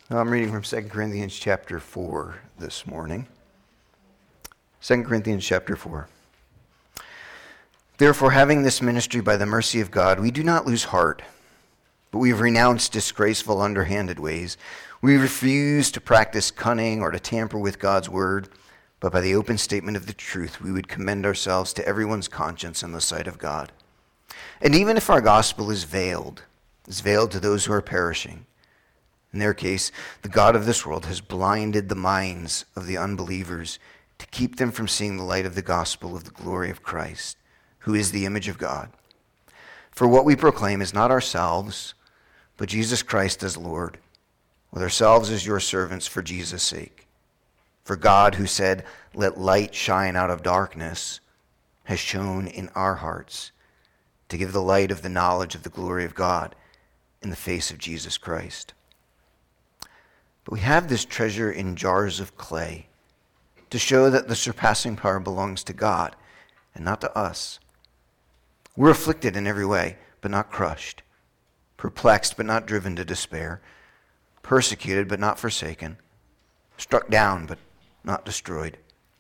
I'm reading from 2 Corinthians chapter 4 this morning. 2 Corinthians chapter 4. Therefore, having this ministry by the mercy of God, we do not lose heart, but we have renounced disgraceful, underhanded ways. We refuse to practice cunning or to tamper with God's word, but by the open statement of the truth, we would commend ourselves to everyone's conscience in the sight of God. And even if our gospel is veiled to those who are perishing. In their case, the God of this world has blinded the minds of the unbelievers to keep them from seeing the light of the gospel of the glory of Christ, who is the image of God. For what we proclaim is not ourselves, but Jesus Christ as Lord, with ourselves as your servants for Jesus' sake. For God, who said, "Let light shine out of darkness," has shone in our hearts to give the light of the knowledge of the glory of God in the face of Jesus Christ. But we have this treasure in jars of clay to show that the surpassing power belongs to God and not to us. We're afflicted in every way, but not crushed, perplexed, but not driven to despair, persecuted, but not forsaken, struck down, but not destroyed,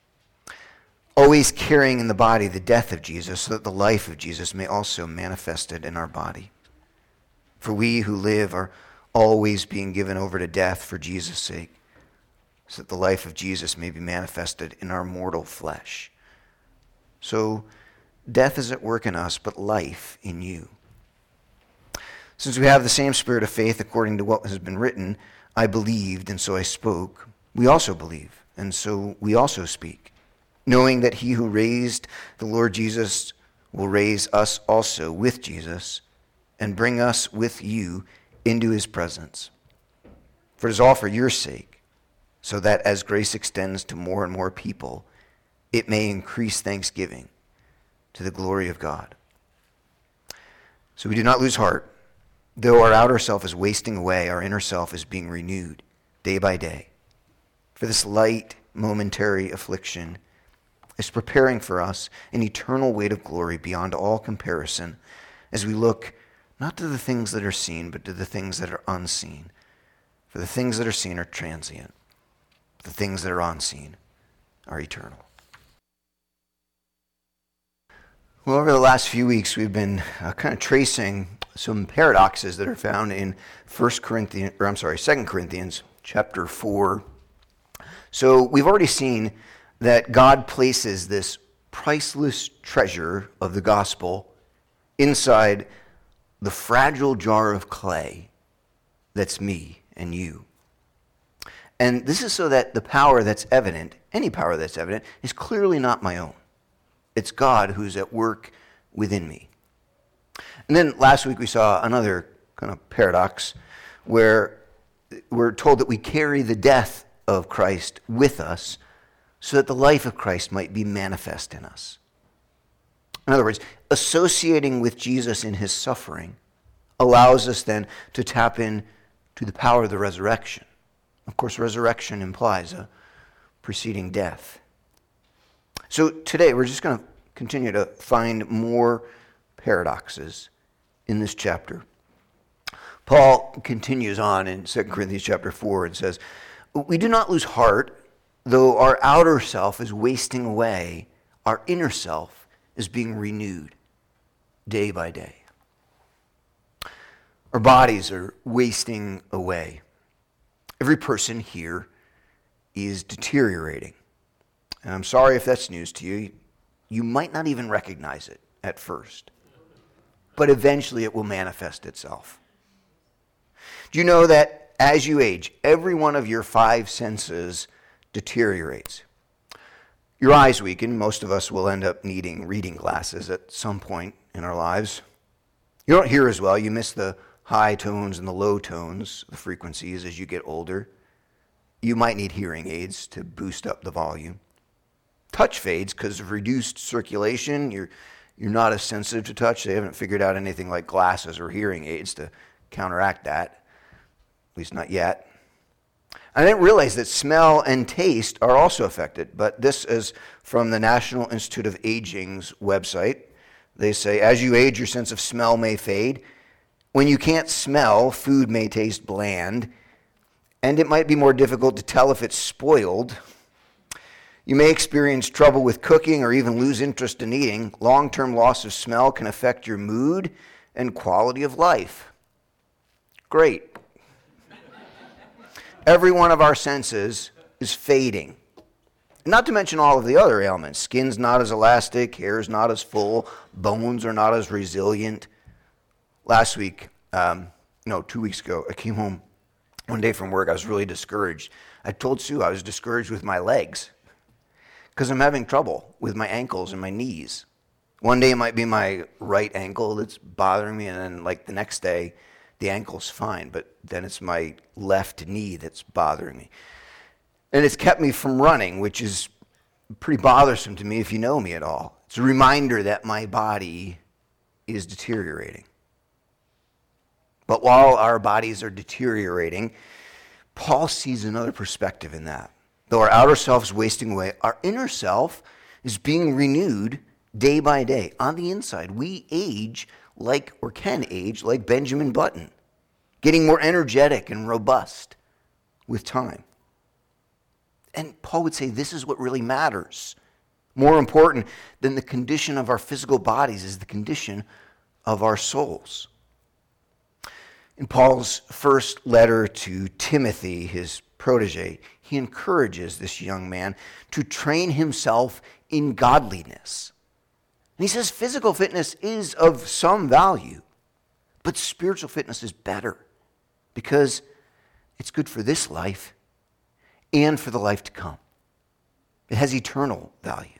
always carrying in the body the death of Jesus, so that the life of Jesus may also be manifested in our body. For we who live are always being given over to death for Jesus' sake, so that the life of Jesus may be manifested in our mortal flesh. So death is at work in us, but life in you. Since we have the same spirit of faith according to what has been written, I believed, and so I spoke, we also believe, and so we also speak, knowing that he who raised the Lord Jesus will raise us also with Jesus and bring us with you into his presence. For it is all for your sake, so that as grace extends to more and more people, it may increase thanksgiving to the glory of God. So we do not lose heart. Though our outer self is wasting away, our inner self is being renewed day by day. For this light, momentary affliction is preparing for us an eternal weight of glory beyond all comparison as we look not to the things that are seen, but to the things that are unseen. For the things that are seen are transient. The things that are unseen are eternal. Well, over the last few weeks, we've been kind of tracing some paradoxes that are found in 2 Corinthians chapter 4. So we've already seen that God places this priceless treasure of the gospel inside the fragile jar of clay that's me and you. And this is so that the power that's evident, any power that's evident, is clearly not my own. It's God who's at work within me. And then last week we saw another kind of paradox where we're told that we carry the death of Christ with us so that the life of Christ might be manifest in us. In other words, associating with Jesus in his suffering allows us then to tap in to the power of the resurrection. Of course, resurrection implies a preceding death. So today we're just going to continue to find more paradoxes in this chapter. Paul continues on in 2 Corinthians chapter 4 and says, "We do not lose heart, though our outer self is wasting away, our inner self is being renewed day by day." Our bodies are wasting away. Every person here is deteriorating. And I'm sorry if that's news to you. You might not even recognize it at first. But eventually it will manifest itself. Do you know that as you age, every one of your 5 senses deteriorates? Your eyes weaken. Most of us will end up needing reading glasses at some point in our lives. You don't hear as well. You miss the high tones and the low tones, the frequencies as you get older. You might need hearing aids to boost up the volume. Touch fades because of reduced circulation. You're not as sensitive to touch. They haven't figured out anything like glasses or hearing aids to counteract that, at least not yet. I didn't realize that smell and taste are also affected, but this is from the National Institute of Aging's website. They say, as you age, your sense of smell may fade. When you can't smell, food may taste bland. and it might be more difficult to tell if it's spoiled. You may experience trouble with cooking or even lose interest in eating. Long-term loss of smell can affect your mood and quality of life. Great. Every one of our senses is fading. Not to mention all of the other ailments. Skin's not as elastic, hair's not as full, bones are not as resilient. Last week, 2 weeks ago, I came home one day from work. I was really discouraged. I told Sue I was discouraged with my legs because I'm having trouble with my ankles and my knees. One day it might be my right ankle that's bothering me, and then like the next day, the ankle's fine, but then it's my left knee that's bothering me. And it's kept me from running, which is pretty bothersome to me if you know me at all. It's a reminder that my body is deteriorating. But while our bodies are deteriorating, Paul sees another perspective in that. Though our outer self is wasting away, our inner self is being renewed day by day. On the inside, we can age like Benjamin Button, getting more energetic and robust with time. And Paul would say this is what really matters. More important than the condition of our physical bodies is the condition of our souls. In Paul's first letter to Timothy, his protege, he encourages this young man to train himself in godliness. And he says physical fitness is of some value, but spiritual fitness is better because it's good for this life and for the life to come. It has eternal value.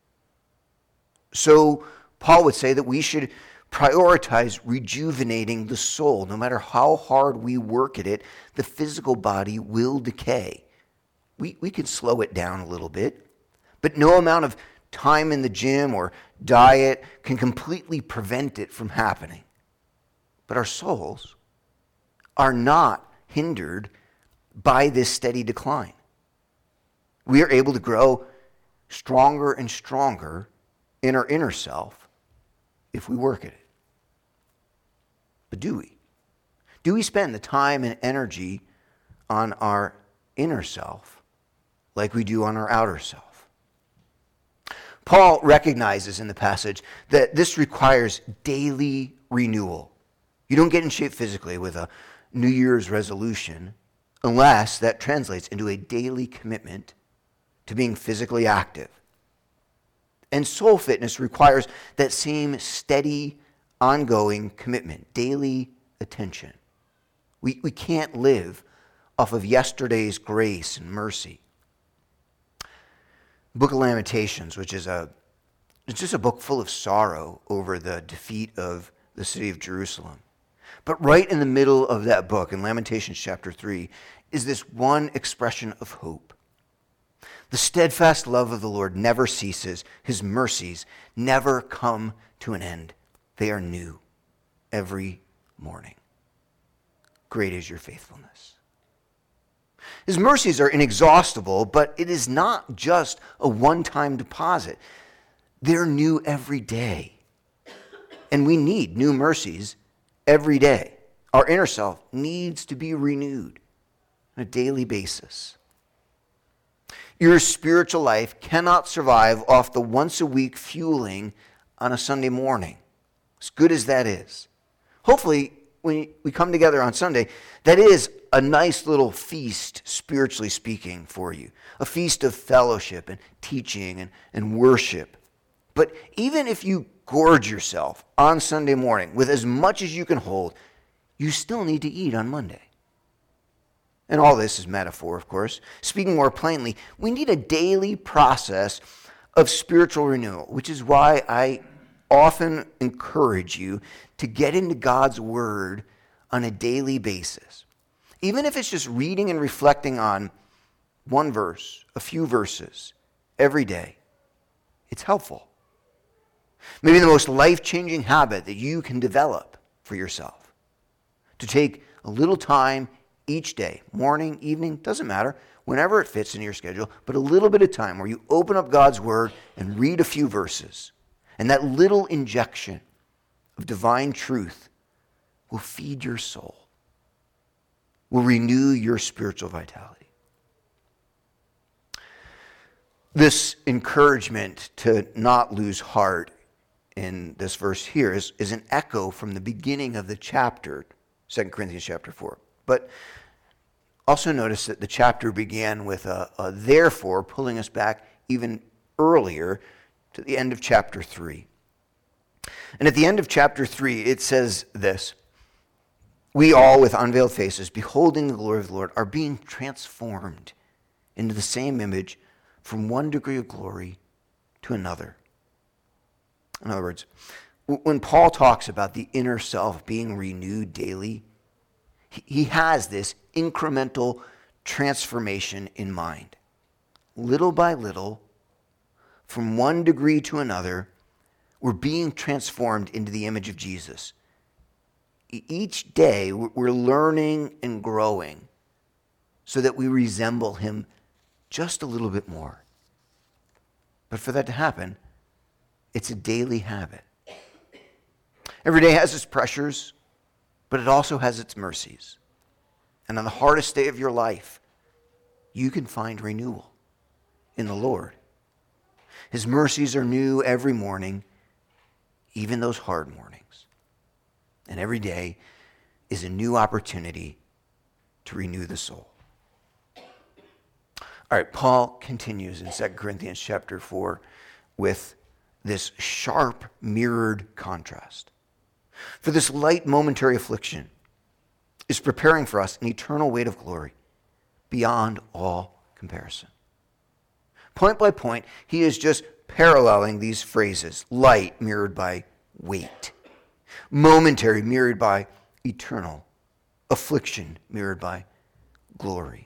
So Paul would say that we should prioritize rejuvenating the soul. No matter how hard we work at it, the physical body will decay. We can slow it down a little bit, but no amount of time in the gym or diet can completely prevent it from happening. But our souls are not hindered by this steady decline. We are able to grow stronger and stronger in our inner self if we work at it. But do we? Do we spend the time and energy on our inner self like we do on our outer self? Paul recognizes in the passage that this requires daily renewal. You don't get in shape physically with a New Year's resolution unless that translates into a daily commitment to being physically active. And soul fitness requires that same steady, ongoing commitment, daily attention. We can't live off of yesterday's grace and mercy. The Book of Lamentations, which is it's just a book full of sorrow over the defeat of the city of Jerusalem. But right in the middle of that book, in Lamentations chapter 3, is this one expression of hope. The steadfast love of the Lord never ceases. His mercies never come to an end. They are new every morning. Great is your faithfulness. His mercies are inexhaustible, but it is not just a one-time deposit. They're new every day. And we need new mercies every day. Our inner self needs to be renewed on a daily basis. Your spiritual life cannot survive off the once-a-week fueling on a Sunday morning, as good as that is. Hopefully, when we come together on Sunday, that is a nice little feast, spiritually speaking, for you. A feast of fellowship and teaching and worship. But even if you gorge yourself on Sunday morning with as much as you can hold, you still need to eat on Monday. And all this is metaphor, of course. Speaking more plainly, we need a daily process of spiritual renewal, which is why I often encourage you to get into God's Word on a daily basis. Even if it's just reading and reflecting on one verse, a few verses, every day, it's helpful. Maybe the most life-changing habit that you can develop for yourself, to take a little time each day, morning, evening, doesn't matter, whenever it fits in your schedule, but a little bit of time where you open up God's Word and read a few verses. And that little injection of divine truth will feed your soul. will renew your spiritual vitality. This encouragement to not lose heart in this verse here is an echo from the beginning of the chapter, 2 Corinthians chapter 4. But also notice that the chapter began with a therefore, pulling us back even earlier to the end of chapter 3. And at the end of chapter 3, it says this: we all, with unveiled faces, beholding the glory of the Lord, are being transformed into the same image from one degree of glory to another. In other words, when Paul talks about the inner self being renewed daily, he has this incremental transformation in mind. Little by little, from one degree to another, we're being transformed into the image of Jesus. Each day, we're learning and growing so that we resemble him just a little bit more. But for that to happen, it's a daily habit. Every day has its pressures, but it also has its mercies. And on the hardest day of your life, you can find renewal in the Lord. His mercies are new every morning, even those hard mornings. And every day is a new opportunity to renew the soul. All right, Paul continues in 2 Corinthians chapter 4 with this sharp mirrored contrast. For this light momentary affliction is preparing for us an eternal weight of glory beyond all comparison. Point by point, he is just paralleling these phrases: light mirrored by weight, momentary mirrored by eternal, affliction mirrored by glory.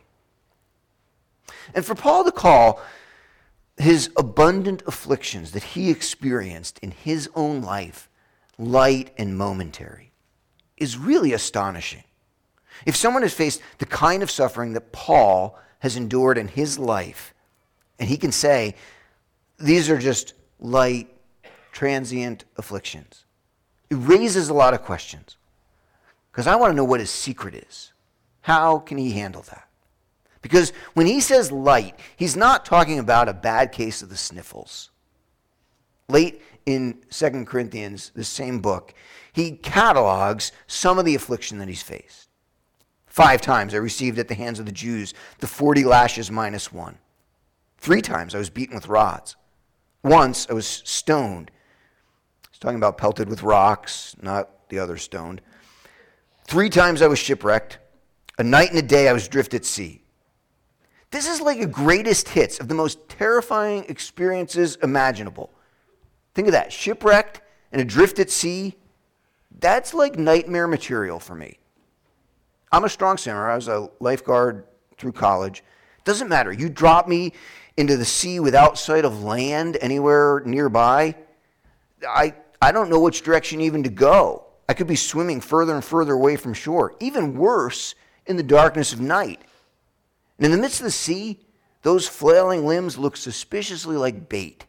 And for Paul to call his abundant afflictions that he experienced in his own life light and momentary is really astonishing. If someone has faced the kind of suffering that Paul has endured in his life, and he can say, these are just light, transient afflictions, it raises a lot of questions. Because I want to know what his secret is. How can he handle that? Because when he says light, he's not talking about a bad case of the sniffles. Late in 2 Corinthians, the same book, he catalogs some of the affliction that he's faced. 5 times I received at the hands of the Jews the 40 lashes minus 1. 3 times I was beaten with rods. Once I was stoned. He's talking about pelted with rocks, not the other stoned. 3 times I was shipwrecked. A night and a day I was adrift at sea. This is like a greatest hits of the most terrifying experiences imaginable. Think of that, shipwrecked and adrift at sea. That's like nightmare material for me. I'm a strong swimmer. I was a lifeguard through college. Doesn't matter. You drop me into the sea without sight of land anywhere nearby, I don't know which direction even to go. I could be swimming further and further away from shore. Even worse, in the darkness of night. And in the midst of the sea, those flailing limbs look suspiciously like bait.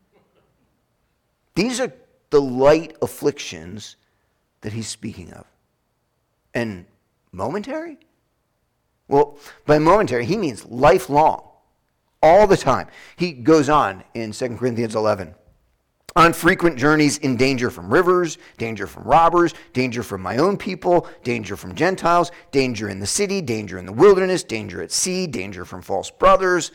These are the light afflictions that he's speaking of. And momentary? Well, by momentary, he means lifelong, all the time. He goes on in 2 Corinthians 11. On frequent journeys in danger from rivers, danger from robbers, danger from my own people, danger from Gentiles, danger in the city, danger in the wilderness, danger at sea, danger from false brothers.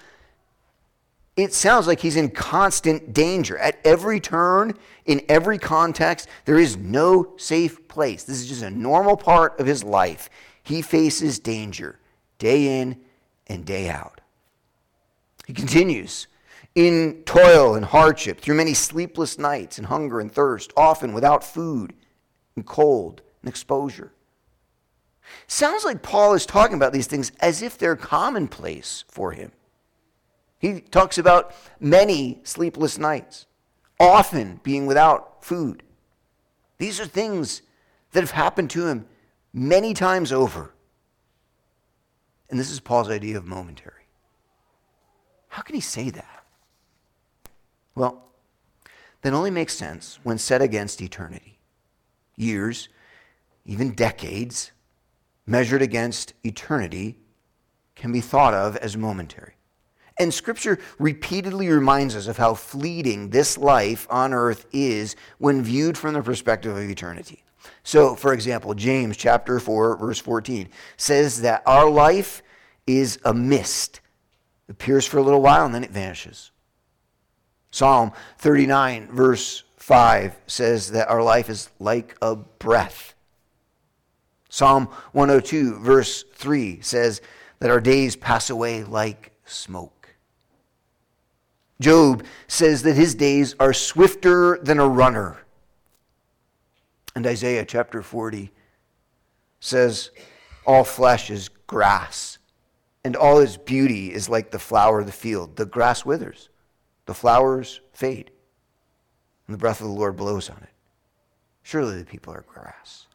It sounds like he's in constant danger. At every turn, in every context, there is no safe place. This is just a normal part of his life. He faces danger day in and day out. He continues, in toil and hardship, through many sleepless nights and hunger and thirst, often without food and cold and exposure. Sounds like Paul is talking about these things as if they're commonplace for him. He talks about many sleepless nights, often being without food. These are things that have happened to him many times over. And this is Paul's idea of momentary. How can he say that? Well, that only makes sense when set against eternity. Years, even decades, measured against eternity, can be thought of as momentary. And Scripture repeatedly reminds us of how fleeting this life on earth is when viewed from the perspective of eternity. So, for example, James chapter 4, verse 14 says that our life is a mist. It appears for a little while and then it vanishes. Psalm 39, verse 5 says that our life is like a breath. Psalm 102, verse 3 says that our days pass away like smoke. Job says that his days are swifter than a runner. And Isaiah chapter 40 says, all flesh is grass, and all its beauty is like the flower of the field. The grass withers, the flowers fade, and the breath of the Lord blows on it. Surely the people are grass.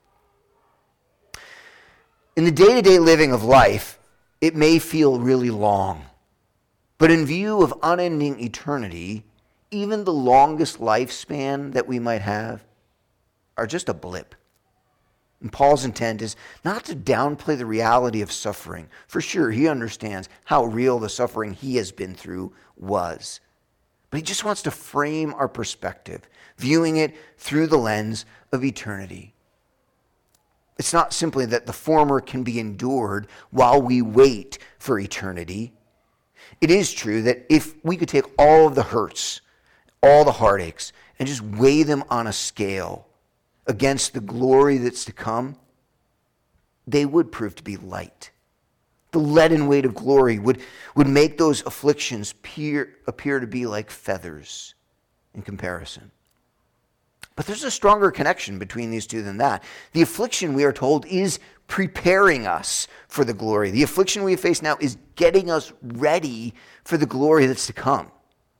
In the day-to-day living of life, it may feel really long. But in view of unending eternity, even the longest lifespan that we might have are just a blip. And Paul's intent is not to downplay the reality of suffering. For sure, he understands how real the suffering he has been through was. But he just wants to frame our perspective, viewing it through the lens of eternity. It's not simply that the former can be endured while we wait for eternity. It is true that if we could take all of the hurts, all the heartaches, and just weigh them on a scale against the glory that's to come, they would prove to be light. The leaden weight of glory would make those afflictions appear to be like feathers in comparison. But there's a stronger connection between these two than that. The affliction, we are told, is preparing us for the glory. The affliction we face now is getting us ready for the glory that's to come.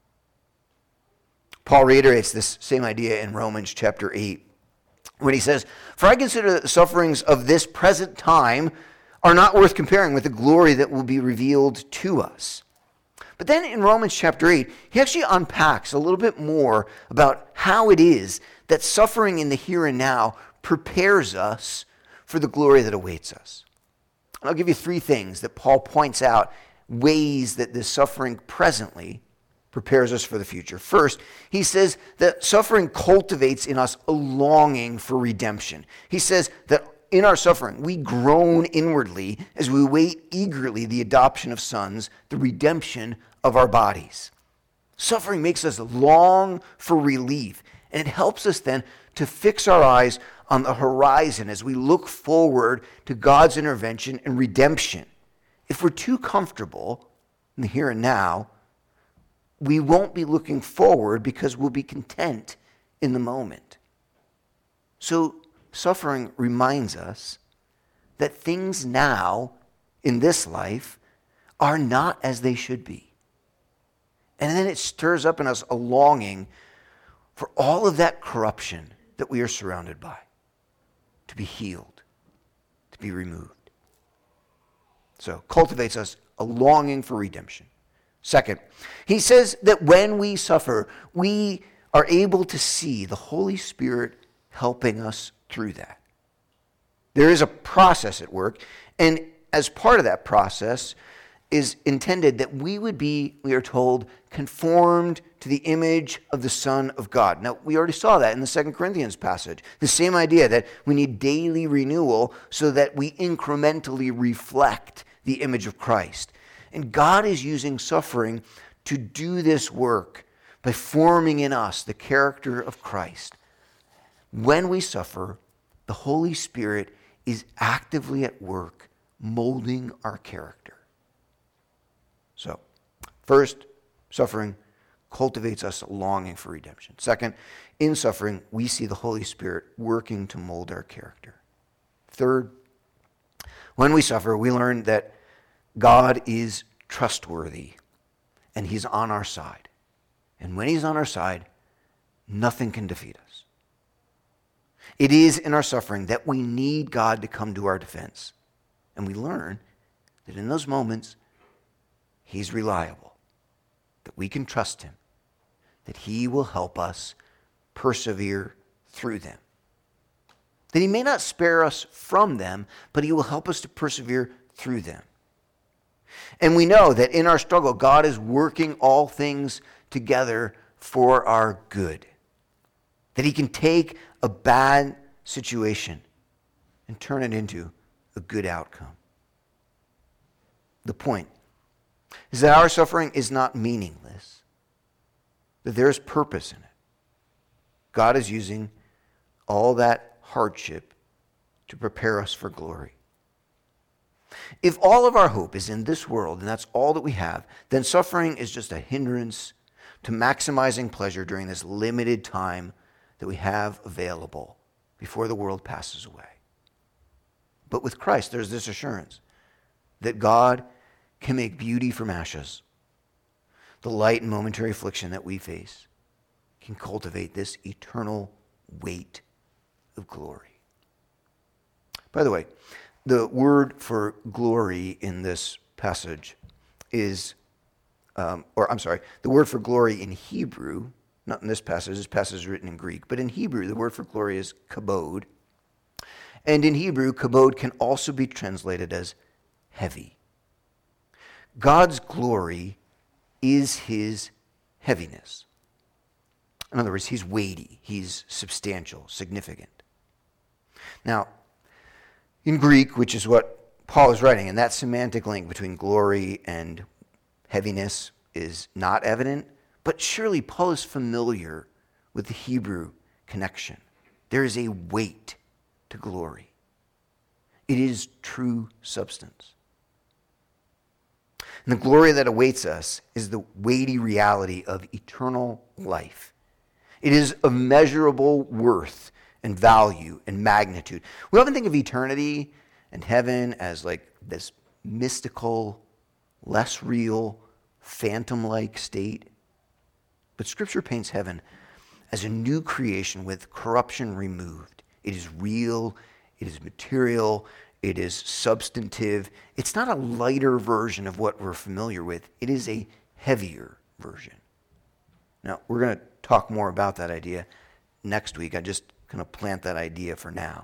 Paul reiterates this same idea in Romans chapter 8 when he says, "For I consider that the sufferings of this present time are not worth comparing with the glory that will be revealed to us." But then in Romans chapter 8, he actually unpacks a little bit more about how it is that suffering in the here and now prepares us for the glory that awaits us. And I'll give you three things that Paul points out, ways that this suffering presently prepares us for the future. First, he says that suffering cultivates in us a longing for redemption. He says that in our suffering, we groan inwardly as we wait eagerly the adoption of sons, the redemption of our bodies. Suffering makes us long for relief, and it helps us then to fix our eyes on the horizon as we look forward to God's intervention and redemption. If we're too comfortable in the here and now, we won't be looking forward because we'll be content in the moment. So suffering reminds us that things now in this life are not as they should be. And then it stirs up in us a longing for all of that corruption that we are surrounded by to be healed, to be removed. So cultivates us a longing for redemption. Second, he says that when we suffer, we are able to see the Holy Spirit helping us through that. There is a process at work, and as part of that process is intended that we would be, we are told, conformed to the image of the Son of God. Now, we already saw that in the 2 Corinthians passage. The same idea that we need daily renewal so that we incrementally reflect the image of Christ. And God is using suffering to do this work by forming in us the character of Christ. When we suffer, the Holy Spirit is actively at work molding our character. So, first, suffering cultivates us a longing for redemption. Second, in suffering, we see the Holy Spirit working to mold our character. Third, when we suffer, we learn that God is trustworthy and he's on our side. And when he's on our side, nothing can defeat us. It is in our suffering that we need God to come to our defense. And we learn that in those moments, he's reliable, that we can trust him, that he will help us persevere through them. that he may not spare us from them, but he will help us to persevere through them. And we know that in our struggle, God is working all things together for our good. That he can take a bad situation and turn it into a good outcome. The point is that our suffering is not meaningless, that there is purpose in it. God is using all that hardship to prepare us for glory. If all of our hope is in this world and that's all that we have, then suffering is just a hindrance to maximizing pleasure during this limited time that we have available before the world passes away. But with Christ, there's this assurance that God can make beauty from ashes. The light and momentary affliction that we face can cultivate this eternal weight of glory. By the way, the word for glory in this passage is, the word for glory in Hebrew, not in this passage is written in Greek, but in Hebrew, the word for glory is kabod. And in Hebrew, kabod can also be translated as heavy. God's glory is his heaviness. In other words, he's weighty, he's substantial, significant. Now, in Greek, which is what Paul is writing, and that semantic link between glory and heaviness is not evident, but surely Paul is familiar with the Hebrew connection. There is a weight to glory. It is true substance. And the glory that awaits us is the weighty reality of eternal life. It is of measurable worth and value and magnitude. We often think of eternity and heaven as like this mystical, less real, phantom-like state. But Scripture paints heaven as a new creation with corruption removed. It is real, it is material, it is substantive. It's not a lighter version of what we're familiar with. It is a heavier version. Now, we're going to talk more about that idea next week. I just kind of plant that idea for now.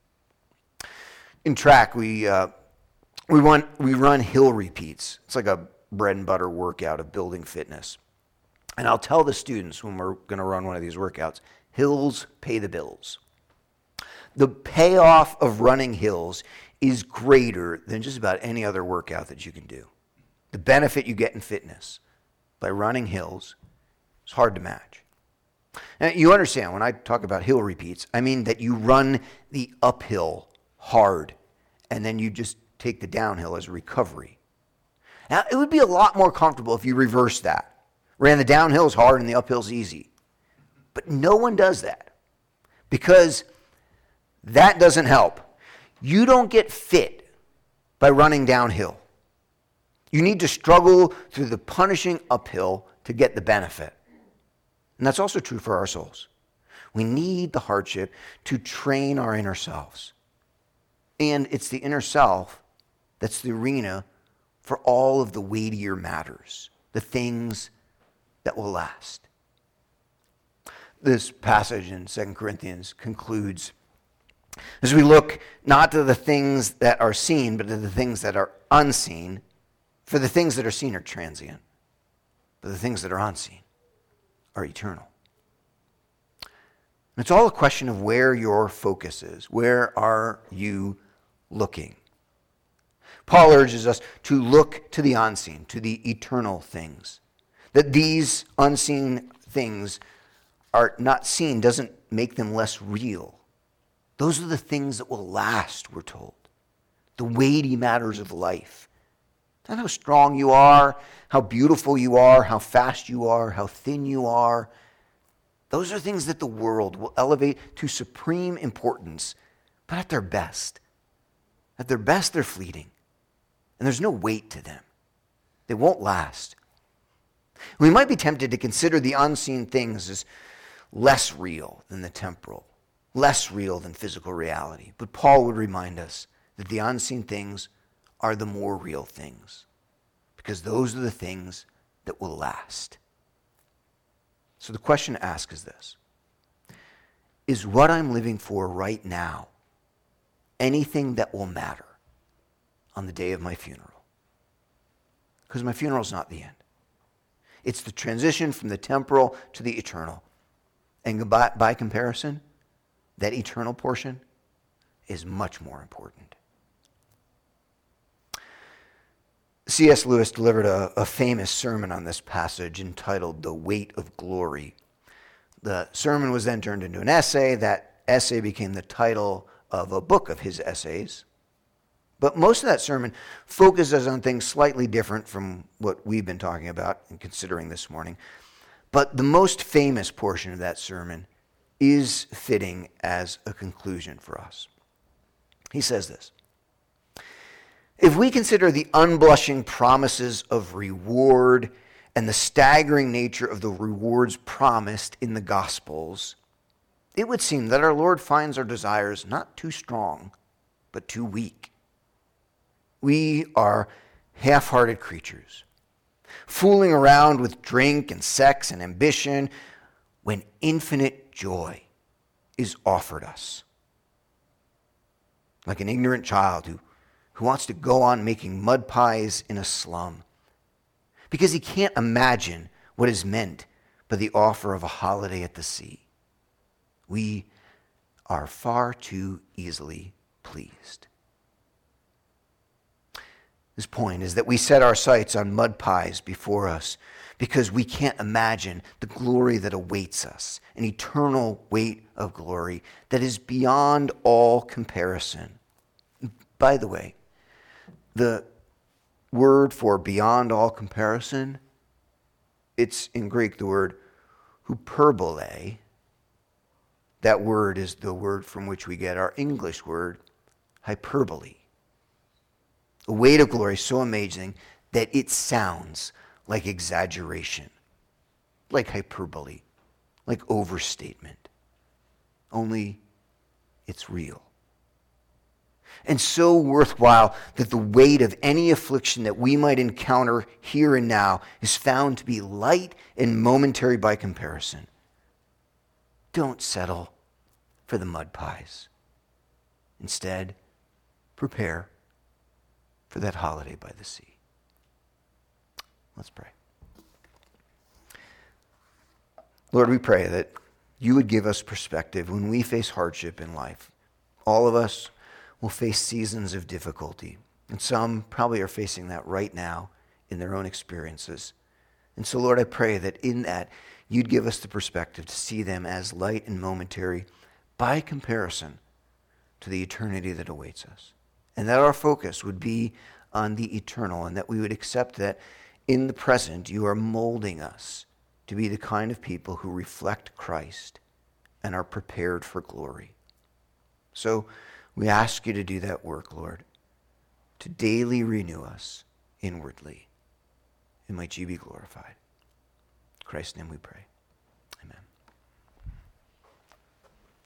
In track, we run hill repeats. It's like a bread and butter workout of building fitness. And I'll tell the students when we're going to run one of these workouts, hills pay the bills. The payoff of running hills is greater than just about any other workout that you can do. The benefit you get in fitness by running hills is hard to match. Now, you understand, when I talk about hill repeats, I mean that you run the uphill hard, and then you just take the downhill as a recovery. Now, it would be a lot more comfortable if you reversed that. Ran the downhills hard and the uphills easy. But no one does that, because that doesn't help. You don't get fit by running downhill. You need to struggle through the punishing uphill to get the benefit. And that's also true for our souls. We need the hardship to train our inner selves. And it's the inner self that's the arena for all of the weightier matters, the things that will last. This passage in 2 Corinthians concludes as we look not to the things that are seen, but to the things that are unseen. For the things that are seen are transient, but the things that are unseen are eternal. And it's all a question of where your focus is. Where are you looking? Paul urges us to look to the unseen, to the eternal things. That these unseen things are not seen doesn't make them less real. Those are the things that will last, we're told. The weighty matters of life. Not how strong you are, how beautiful you are, how fast you are, how thin you are. Those are things that the world will elevate to supreme importance, but at their best. At their best, they're fleeting. And there's no weight to them. They won't last. We might be tempted to consider the unseen things as less real than the temporal, less real than physical reality. But Paul would remind us that the unseen things are the more real things, because those are the things that will last. So the question to ask is this: is what I'm living for right now anything that will matter on the day of my funeral? Because my funeral is not the end. It's the transition from the temporal to the eternal. And by comparison, that eternal portion is much more important. C.S. Lewis delivered a famous sermon on this passage entitled The Weight of Glory. The sermon was then turned into an essay. That essay became the title of a book of his essays. But most of that sermon focuses on things slightly different from what we've been talking about and considering this morning. But the most famous portion of that sermon is fitting as a conclusion for us. He says this: if we consider the unblushing promises of reward and the staggering nature of the rewards promised in the Gospels, it would seem that our Lord finds our desires not too strong, but too weak. We are half-hearted creatures, fooling around with drink and sex and ambition when infinite joy is offered us. Like an ignorant child who wants to go on making mud pies in a slum because he can't imagine what is meant by the offer of a holiday at the sea. We are far too easily pleased. His point is that we set our sights on mud pies before us because we can't imagine the glory that awaits us, an eternal weight of glory that is beyond all comparison. By the way, the word for beyond all comparison, it's in Greek the word hyperbole. That word is the word from which we get our English word hyperbole. A weight of glory so amazing that it sounds like exaggeration, like hyperbole, like overstatement. Only it's real. And so worthwhile that the weight of any affliction that we might encounter here and now is found to be light and momentary by comparison. Don't settle for the mud pies. Instead, prepare for that holiday by the sea. Let's pray. Lord, we pray that you would give us perspective when we face hardship in life. All of us will face seasons of difficulty, and some probably are facing that right now in their own experiences. And so, Lord, I pray that in that you'd give us the perspective to see them as light and momentary by comparison to the eternity that awaits us. And that our focus would be on the eternal, and that we would accept that in the present you are molding us to be the kind of people who reflect Christ and are prepared for glory. So we ask you to do that work, Lord, to daily renew us inwardly. And might you be glorified. In Christ's name we pray.